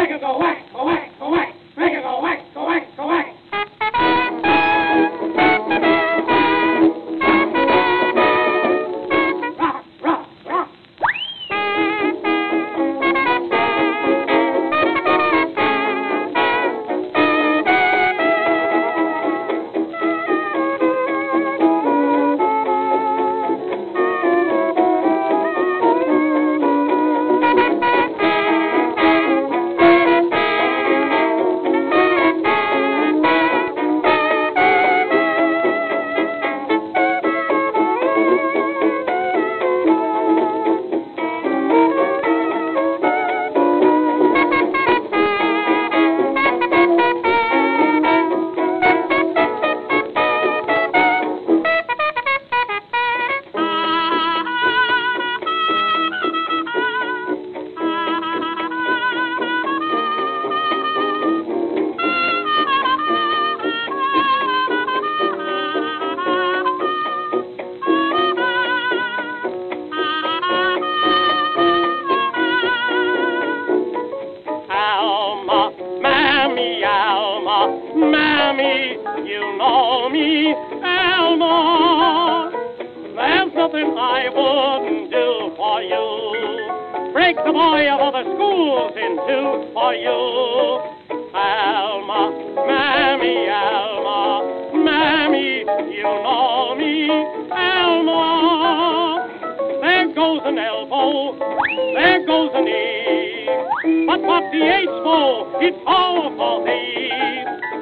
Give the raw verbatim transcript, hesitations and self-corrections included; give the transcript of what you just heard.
Make it go whack, go whack, go whack. Make it go whack, go whack, go whack. Rock, rock, rock. Mammy, you know me, Alma. There's nothing I wouldn't do for you. Break the boy of other schools in two for you. Alma, Mammy, Alma, Mammy, you know me, Alma. There goes an elbow, there goes a knee. But what the ace for? It's all for thee.